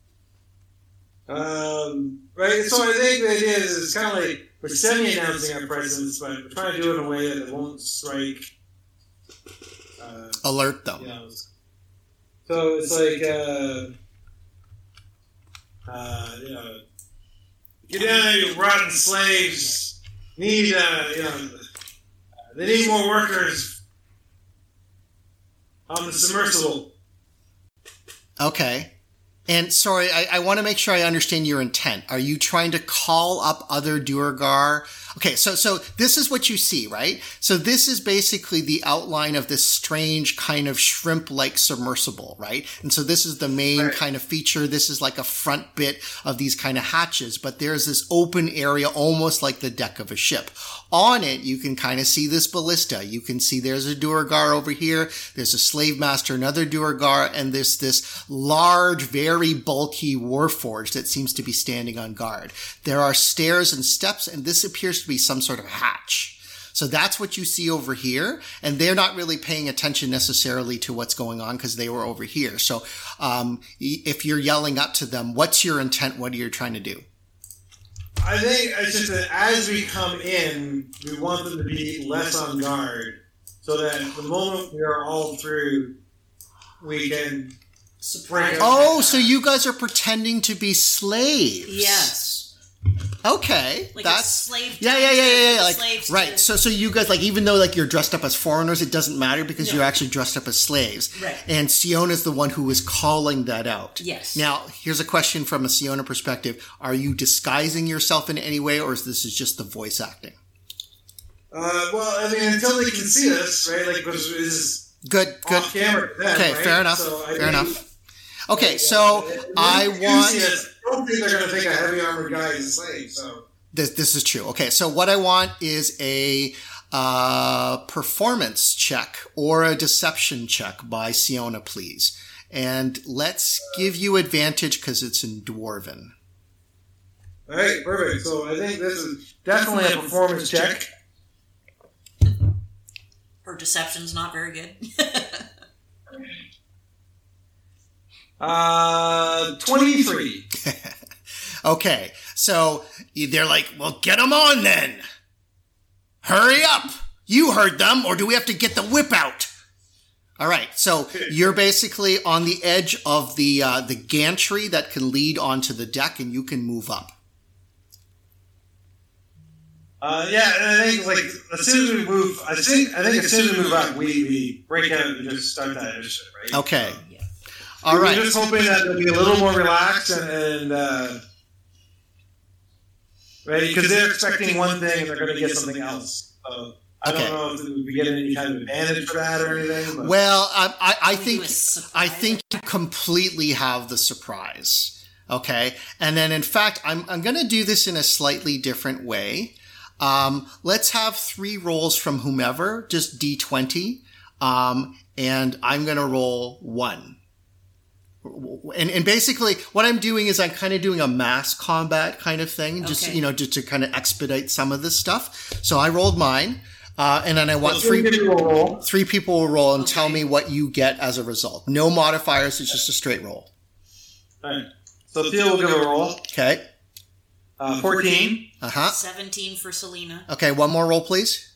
Right, so I think the idea is it's kind of like we're semi-announcing our presence, but we're trying to do it in a way that it won't strike... alert them. So it's like, get down there, you rotten slaves. They need more workers on the submersible. Okay. And sorry, I want to make sure I understand your intent. Are you trying to call up other Duergar? Okay, so this is what you see, right? So this is basically the outline of this strange kind of shrimp-like submersible, right? And so this is the main kind of feature. This is like a front bit of these kind of hatches, but there's this open area almost like the deck of a ship. On it, you can kind of see this ballista. You can see there's a Duergar over here. There's a slave master, another Duergar, and there's this large, very very bulky warforged that seems to be standing on guard. There are stairs and steps, and this appears to be some sort of hatch. So that's what you see over here, and they're not really paying attention necessarily to what's going on because they were over here. So if you're yelling up to them, what's your intent? What are you trying to do? I think it's just that as we come in, we want them to be less on guard, so that the moment we are all through, we can break out. Oh, so you guys are pretending to be slaves? Yes. Okay, Like that's a slave. yeah. Like slaves right. to- So you guys, like, even though like you're dressed up as foreigners, it doesn't matter because No. you're actually dressed up as slaves. Right. And Siona's the one who is calling that out. Yes. Now, here's a question from a Siona perspective: are you disguising yourself in any way, or is this just the voice acting? Well, I mean, until they can see us, right? Like, this is Good. off camera. Then, Okay, right? fair enough. So, I Fair mean, enough. Okay, so I when you want. see us, I don't think they're going to think a heavy armored guy is a slave. So. This is true. Okay, so what I want is a performance check or a deception check by Siona, please. And let's give you advantage because it's in Dwarven. All right, perfect. So I think this is definitely a performance check. Her deception's not very good. 23. Okay, so they're like, well, get them on then. Hurry up. You heard them, or do we have to get the whip out? All right, so you're basically on the edge of the gantry that can lead onto the deck, and you can move up. Yeah, and I think like as soon as we move, I think as soon as we move up, we break out and just start that initiative, right? Okay. Yeah. All right. We're just hoping that they'll be a little more relaxed and right, because they're expecting one thing and they're going to get something else. So I Okay. don't know if we get any kind of advantage for that or anything. But. Well, I Can we do think a surprise? I think you completely have the surprise. Okay, and then in fact, I'm going to do this in a slightly different way. Let's have 3 rolls from whomever, just D20, and I'm going to roll 1. And basically, what I'm doing is I'm kind of doing a mass combat kind of thing, just Okay. just to kind of expedite some of this stuff. So I rolled mine, and then I want So we give you a roll. 3 people will roll and Okay. tell me what you get as a result. No modifiers, it's just a straight roll. All right. So Theo will give a roll. Okay. 14. 17 for Selena. Okay, one more roll, please.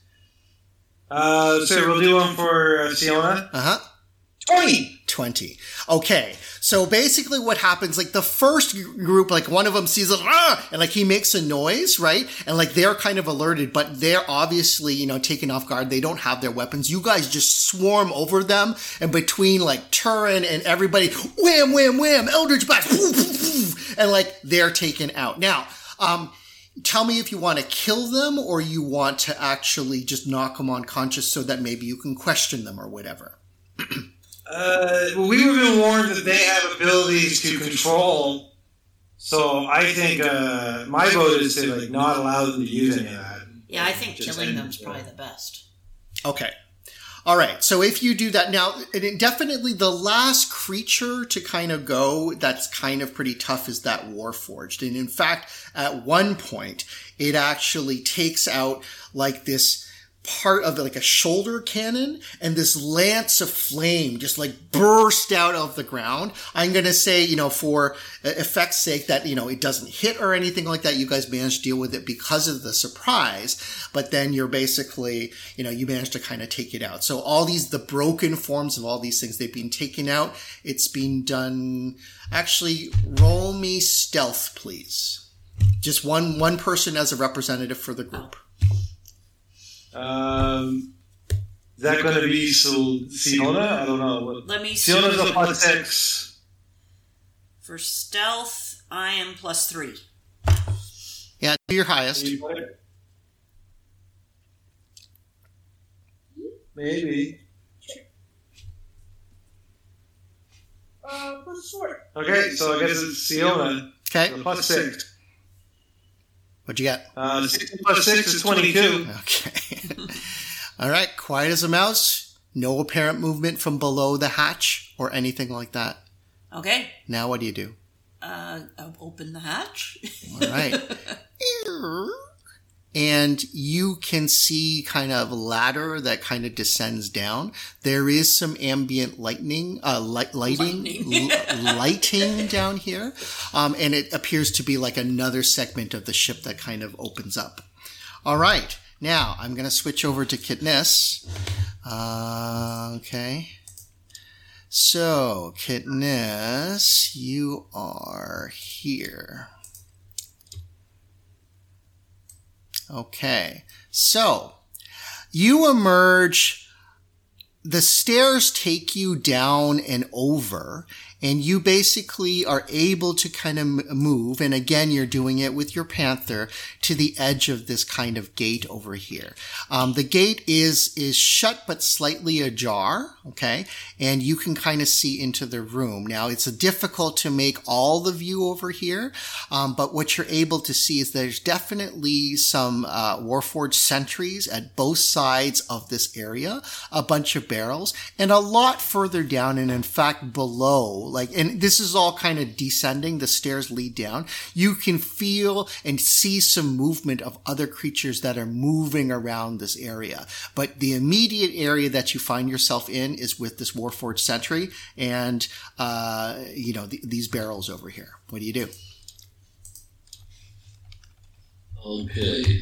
So we'll do one for Siona. 20. 20. Okay. So basically what happens, like the first group, like one of them sees it, and like he makes a noise, right? And like they're kind of alerted, but they're obviously, taken off guard. They don't have their weapons. You guys just swarm over them, and between like Turin and everybody, wham, wham, wham, Eldritch Blast, poof, poof, poof, and like they're taken out. Now, tell me if you want to kill them or you want to actually just knock them unconscious so that maybe you can question them or whatever. Well, we were being warned that they have abilities to control. So I think my vote is to like not allow them to use any of that. Yeah, I think Just killing end them's it. probably the best. Okay. All right. So if you do that now, definitely the last creature to kind of go that's kind of pretty tough is that Warforged. And in fact, at one point, it actually takes out like this part of like a shoulder cannon, and this lance of flame just like burst out of the ground. I'm going to say, for effect's sake that, it doesn't hit or anything like that. You guys managed to deal with it because of the surprise, but then you're basically, you managed to kind of take it out. So all the broken forms of all these things, they've been taken out. It's been done. Actually, roll me stealth, please. Just one person as a representative for the group. Is that going to be Siona? I don't know. Let me see. Siona's a +6. For stealth, I am +3. Yeah, do your highest. Maybe. +4. Okay, so I guess it's Siona. Okay. +6. What'd you get? 6 + 6 is 22. Okay. All right. Quiet as a mouse. No apparent movement from below the hatch or anything like that. Okay. Now what do you do? I'll open the hatch. All right. And you can see kind of a ladder that kind of descends down. There is some ambient lighting down here. And it appears to be like another segment of the ship that kind of opens up. All right. Now I'm going to switch over to Kitness. Okay. So, Kitness, you are here. Okay. So, you emerge. The stairs take you down and over, and you basically are able to kind of move. And again, you're doing it with your panther to the edge of this kind of gate over here. The gate is shut but slightly ajar. Okay. And you can kind of see into the room. Now it's difficult to make all the view over here. But what you're able to see is there's definitely some, Warforged sentries at both sides of this area, a bunch of barrels, and a lot further down, and in fact below, and this is all kind of descending, the stairs lead down. You can feel and see some movement of other creatures that are moving around this area. But the immediate area that you find yourself in is with this Warforged sentry and, these barrels over here. What do you do? Okay.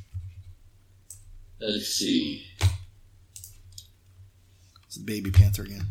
Let's see. It's the baby panther again.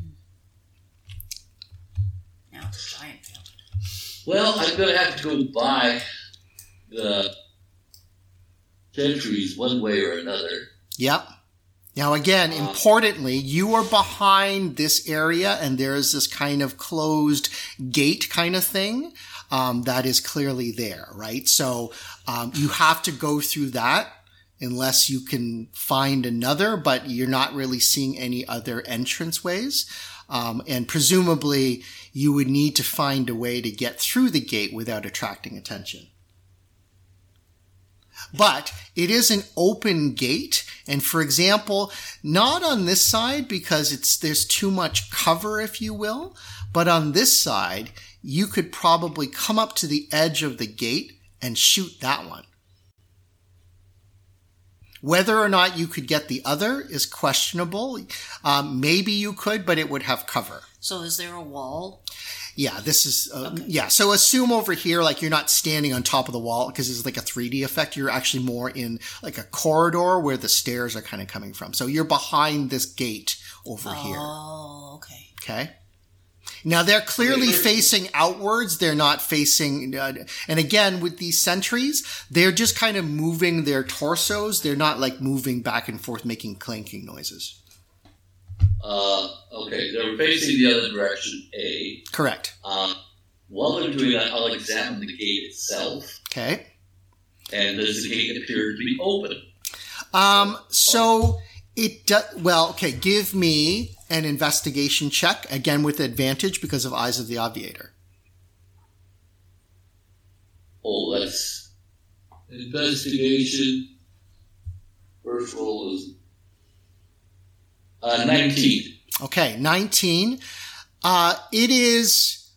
Now it's a giant panther. Well, I'm going to have to go by the sentries one way or another. Yep. Now again, importantly, you are behind this area and there is this kind of closed gate kind of thing, that is clearly there, right? So, you have to go through that unless you can find another, but you're not really seeing any other entranceways. And presumably you would need to find a way to get through the gate without attracting attention. But it is an open gate. And for example, not on this side because there's too much cover, if you will. But on this side, you could probably come up to the edge of the gate and shoot that one. Whether or not you could get the other is questionable. Maybe you could, but it would have cover. So is there a wall? Yeah, this is, Okay. yeah. So assume over here, like you're not standing on top of the wall because it's like a 3D effect. You're actually more in like a corridor where the stairs are kind of coming from. So you're behind this gate over here. Oh, okay. Okay. Now they're clearly facing outwards. They're not facing, and again, with these sentries, they're just kind of moving their torsos. They're not like moving back and forth, making clanking noises. Okay, they're facing the other direction, A. Correct. While they're doing that, I'll examine the gate itself. Okay. And does the gate appear to be open? So it does, well, okay, give me an investigation check, again with advantage because of Eyes of the Obviator. Oh, that's investigation. First roll is 19. Okay, 19. It is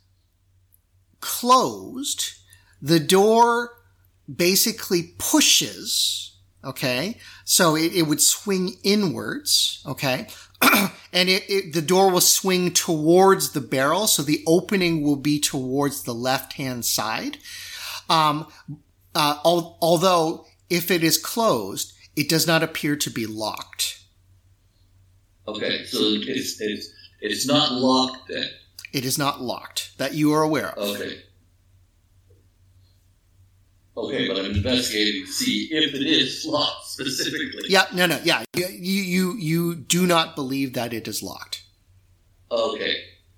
closed. The door basically pushes, okay? So it would swing inwards, okay? And the door will swing towards the barrel, so the opening will be towards the left-hand side. Although, if it is closed, it does not appear to be locked. Okay, so it's not locked then? It is not locked, that you are aware of. Okay. Okay, but I'm investigating to see if it is locked specifically. Yeah, no, yeah. You do not believe that it is locked. Okay.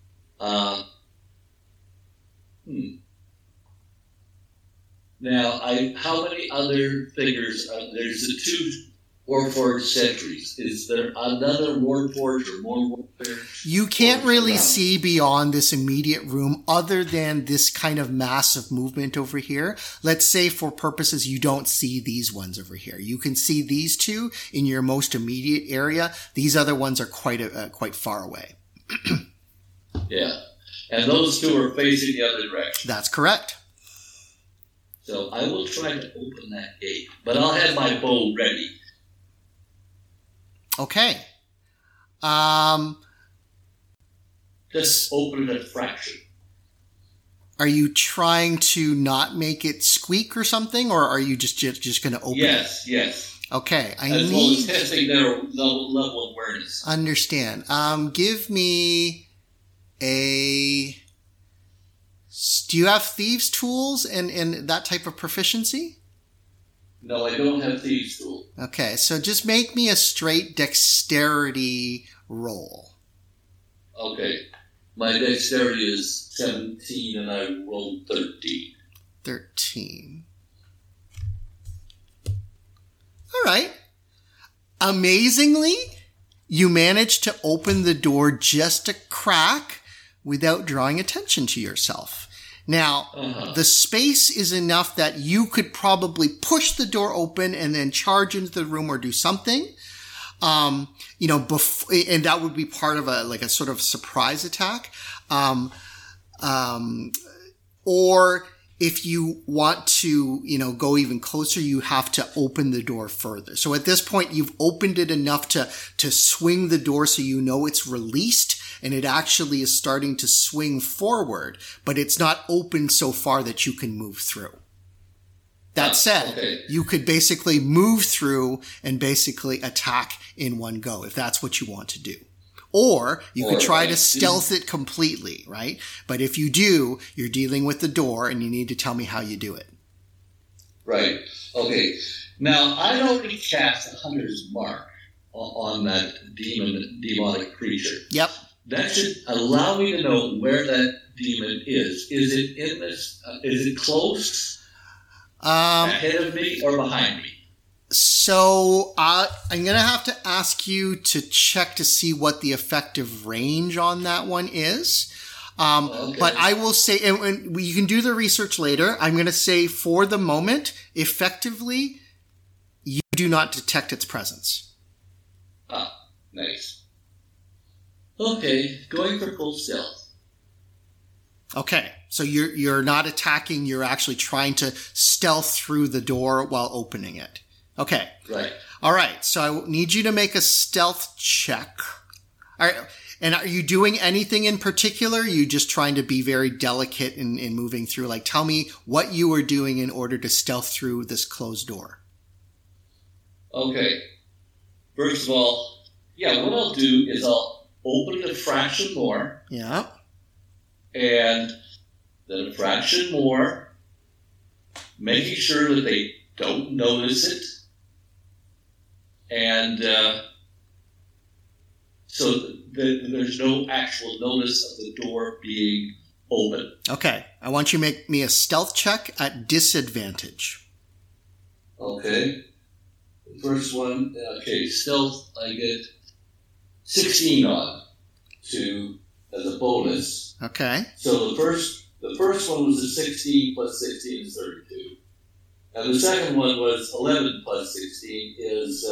Now, how many other figures? There's the two Warforged sentries. Is there another Warforged or more Warforged? You can't really see beyond this immediate room other than this kind of massive movement over here. Let's say for purposes you don't see these ones over here. You can see these two in your most immediate area. These other ones are quite far away. Yeah. And those two are facing the other direction. That's correct. So I will try to open that gate, but I'll have my bow ready. Okay. Just open it a fraction. Are you trying to not make it squeak or something, or are you just going to open it? Yes. Okay. As well as testing their level of awareness. Understand. Give me a... Do you have thieves' tools and that type of proficiency? No, I don't have thieves' tools. Okay, so just make me a straight dexterity roll. Okay. My dexterity is 17 and I rolled 13. 13. All right. Amazingly, you managed to open the door just a crack without drawing attention to yourself. Now, the space is enough that you could probably push the door open and then charge into the room or do something. And that would be part of a sort of surprise attack. Or if you want to, go even closer, you have to open the door further. So at this point, you've opened it enough to swing the door so you know it's released and it actually is starting to swing forward, but it's not open so far that you can move through. That said, you could basically move through and basically attack in one go if that's what you want to do. Or you could try to stealth it completely, right? But if you do, you're dealing with the door and you need to tell me how you do it. Right. Okay. Now, I'd already cast a Hunter's Mark on that demonic creature. Yep. That should allow me to know where that demon is. Is it in this? Is it close? Ahead of me or behind me? So I'm going to have to ask you to check to see what the effective range on that one is. But I will say, and you can do the research later, I'm going to say for the moment, effectively, you do not detect its presence. Ah, nice. Okay, going for full stealth. Okay, so you're not attacking, you're actually trying to stealth through the door while opening it. Okay. Right. All right, so I need you to make a stealth check. All right, and are you doing anything in particular? Are you just trying to be very delicate in moving through? Like, tell me what you were doing in order to stealth through this closed door. Okay. First of all, what I'll do is I'll open it a fraction more. Yeah. And then a fraction more, making sure that they don't notice it. And so that there's no actual notice of the door being open. Okay. I want you to make me a stealth check at disadvantage. Okay. The first one, stealth, I get 16 on as a bonus. Okay. So the first one was a 16 plus 16 is 32. And the second one was 11 plus 16 is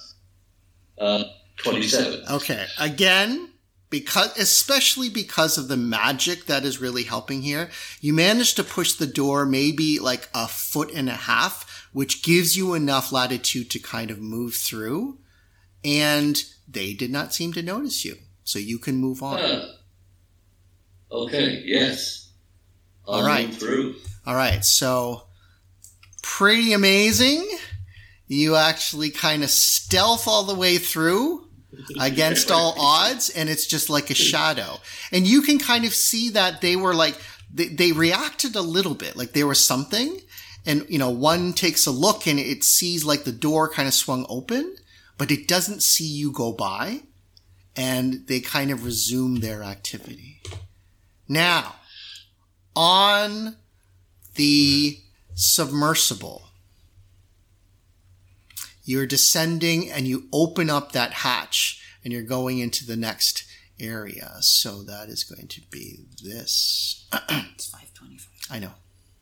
27. Okay. Again, especially because of the magic that is really helping here, you managed to push the door maybe like a foot and a half, which gives you enough latitude to kind of move through. And they did not seem to notice you. So you can move on. Okay, yes. I'll move through. All right, so pretty amazing. You actually kind of stealth all the way through against all odds, and it's just like a shadow. And you can kind of see that they were like, they reacted a little bit, like there was something. And, one takes a look and it sees like the door kind of swung open, but it doesn't see you go by. And they kind of resume their activity. Now, on the submersible, you're descending and you open up that hatch and you're going into the next area. So that is going to be this. It's 5:25. I know.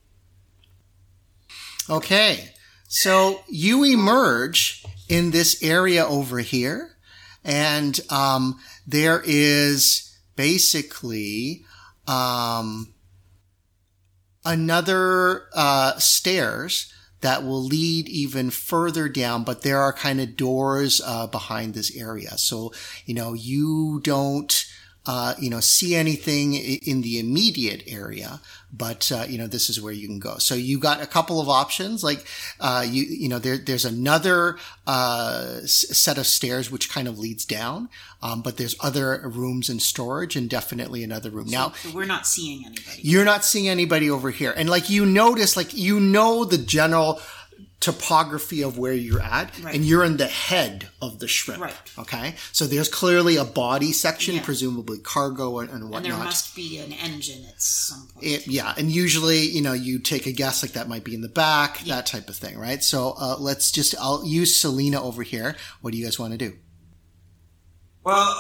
Okay. So you emerge in this area over here. And there is basically another stairs that will lead even further down, but there are kind of doors behind this area. So, you don't see anything in the immediate area, but, this is where you can go. So you got a couple of options, like, there's another, set of stairs which kind of leads down. But there's other rooms in storage and definitely another room. So we're not seeing anybody. You're not seeing anybody over here. And notice, the general topography of where you're at, right. And you're in the head of the shrimp. Right. Okay. So there's clearly a body section, presumably cargo and whatnot. And there must be an engine at some point. And usually, you take a guess that might be in the back, that type of thing, right? So, I'll use Selena over here. What do you guys want to do? Well,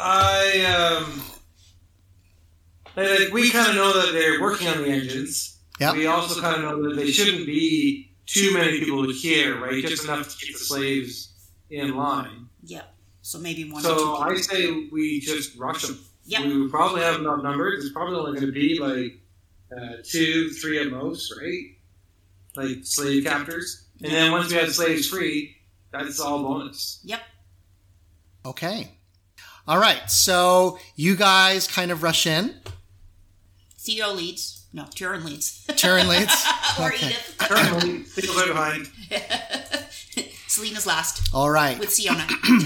we kind of know that they're working on the engines. Yep. We also kind of know that they shouldn't be too many people here, right? Just enough to keep the slaves in line. Yep. So maybe one or two So people. I say we just rush them. Yep. We would probably have enough numbers. It's probably only going to be 2, 3 at most, right? Like slave captors. And then once we have the slaves free, that's all bonus. Yep. Okay. All right. So you guys kind of rush in. Theo leads. No, Turin leads. Turin leads. Or okay. Edith. Turin leads. People are behind. Selena's last. All right. With Siona.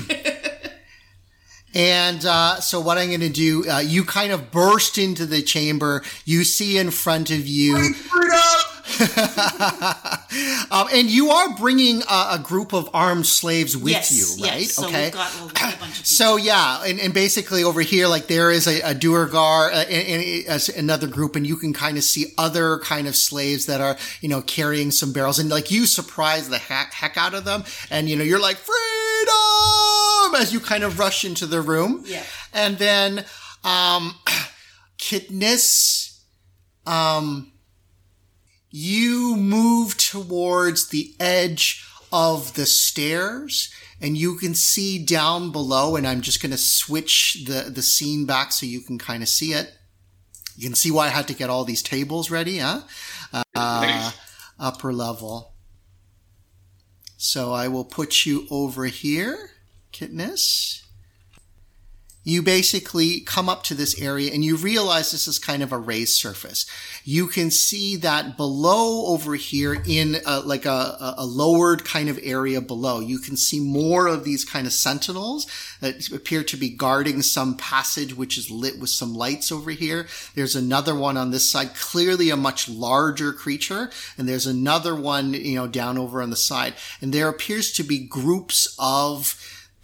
And so what I'm going to do, you kind of burst into the chamber. You see in front of you. And you are bringing a group of armed slaves with you, right? Yes, so okay. We've got a bunch of people. So yeah, and basically over here, there is a Duergar and another group, and you can kind of see other kind of slaves that are, carrying some barrels, and you surprise the heck out of them, and you're like, freedom, as you kind of rush into the room. Yeah. And then, Kitniss, you move towards the edge of the stairs, and you can see down below, and I'm just going to switch the scene back so you can kind of see it. You can see why I had to get all these tables ready, huh? Upper level. So I will put you over here, Kitniss. You basically come up to this area and you realize this is kind of a raised surface. You can see that below over here in a lowered kind of area below, you can see more of these kind of sentinels that appear to be guarding some passage which is lit with some lights over here. There's another one on this side, clearly a much larger creature. And there's another one, down over on the side. And there appears to be groups of,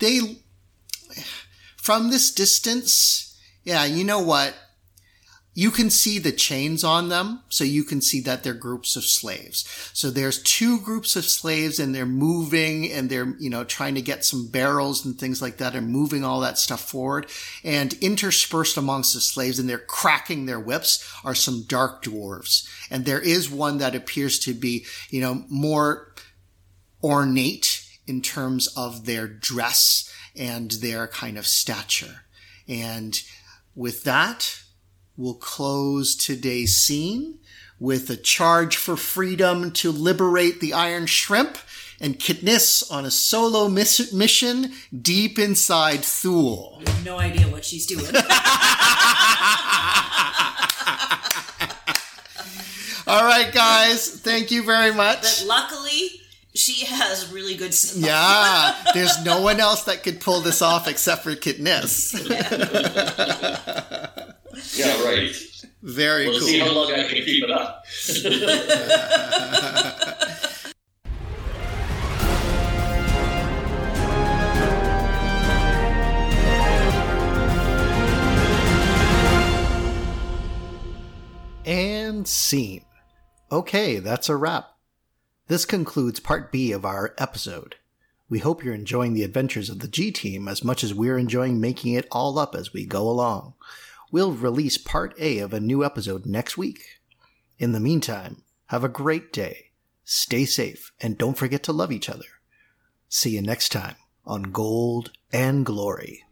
from this distance, you know what? You can see the chains on them, so you can see that they're groups of slaves. So there's 2 groups of slaves, and they're moving, and they're, trying to get some barrels and things like that, and moving all that stuff forward. And interspersed amongst the slaves, and they're cracking their whips, are some dark dwarves. And there is one that appears to be, more ornate in terms of their dress and their kind of stature. And with that, we'll close today's scene with a charge for freedom to liberate the Iron Shrimp and Kitniss on a solo mission deep inside Thule. I have no idea what she's doing. All right, guys. Thank you very much. But luckily, she has really good stuff. Yeah, there's no one else that could pull this off except for Kitniss. Yeah, right. Very cool. We'll see how long I can keep it up. And scene. Okay, that's a wrap. This concludes Part B of our episode. We hope you're enjoying the adventures of the G-Team as much as we're enjoying making it all up as we go along. We'll release Part A of a new episode next week. In the meantime, have a great day, stay safe, and don't forget to love each other. See you next time on Gold and Glory.